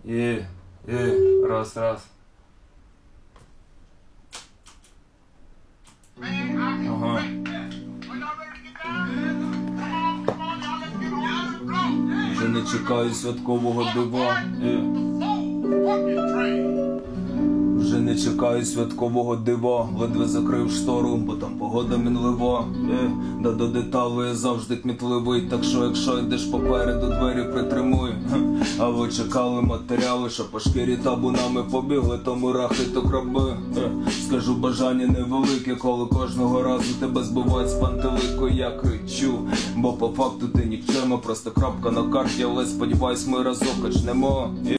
Раз. Ага. Вже не чекаю святкового дива. Вже не чекаю святкового дива. Ледве закрив штору, бо там погода мінлива. Да до деталей я завжди кмітливий. Так що якщо йдеш попереду, двері притримуй. А ви чекали матеріали, що по шкірі табунами побігли, тому рахи то краби. Скажу бажання невелике, коли кожного разу тебе збивають з пантелику. Я кричу, бо по факту ти нікчема, просто крапка на карті. Але сподіваюсь, ми разок качнемо.